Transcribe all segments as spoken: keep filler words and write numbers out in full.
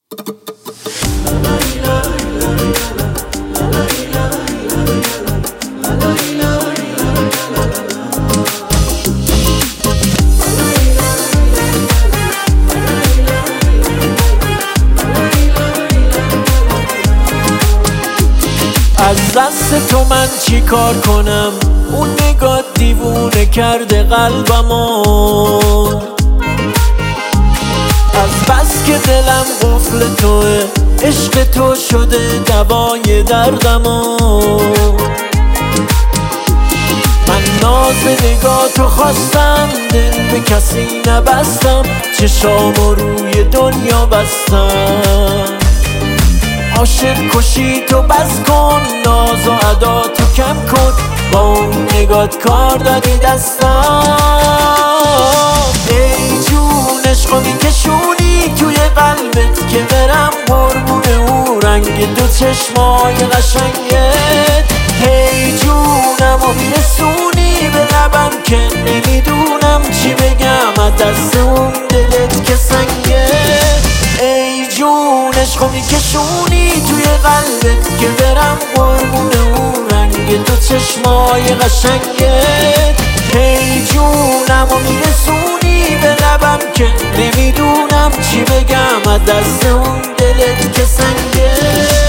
از دست تو من چی کار کنم؟ اون نگاه دیوونه کرده قلبمو. از بس که دلم قفل توه، عشق تو شده دوای دردمو. من ناز نگاه تو خواستم، دل به کسی نبستم، چشامو روی دنیا بستم. عاشق کشی تو بس کن، ناز و ادا تو کم کن، با اون نگات کار دادی دستم. ای جون عشقو میکشونی توی قلبت که برم قربون اون رنگ دو چشمای قشنگت. ای جونمو میرسونی به لبم که نمیدونم چی بگم از دست اون دلت که سنگه. ای جون عشقو میکشونی توی قلبت که برم قربون اون رنگ دو چشمای قشنگت. ای جونمو میرسونی به لبم که نمیدونم چی بگم از دست اون دلت که سنگه.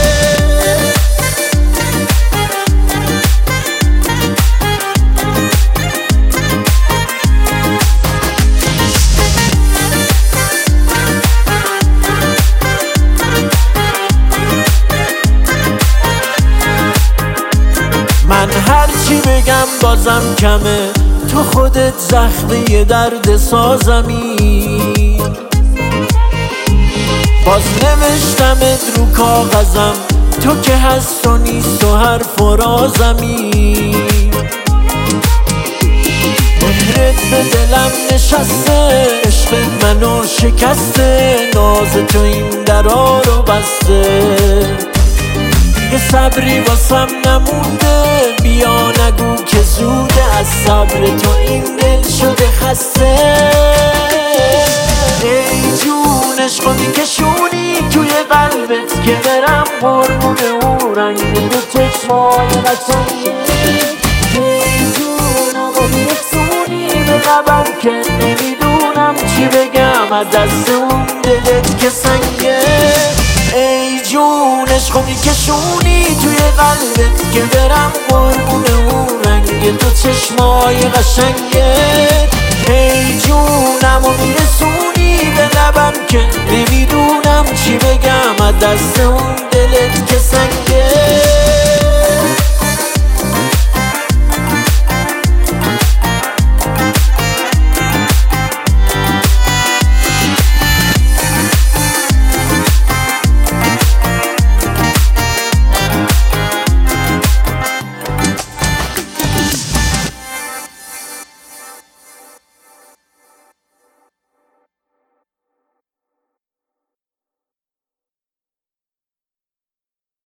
من هرچی بگم بازم کمه، تو خودت زخمه درد سازمی. باز نوشتمت رو کاغذم، تو که هست و نیست و حرف و رازمی. مهرت به دلم نشسته، عشق منو شکسته، ناز تو این درا رو بسته. یه صبری واسم نمونده، بیا نگو که زوده، از صبر تو این دل شده خسته. ای جون عشقو میکشونی توی قلبت که برم قربون اون رنگ دو چشمای قشنگت. ای جونمو میرسونی به لبم که نمیدونم چی بگم از دست اون دلت که سنگه. ای جون عشقو میکشونی توی قلبت که برم قربون اون رنگ دو چشمای قشنگت. ای جونمو میرسونی به لبم که نمیدونم چی بگم از دست اون دلت که سنگه.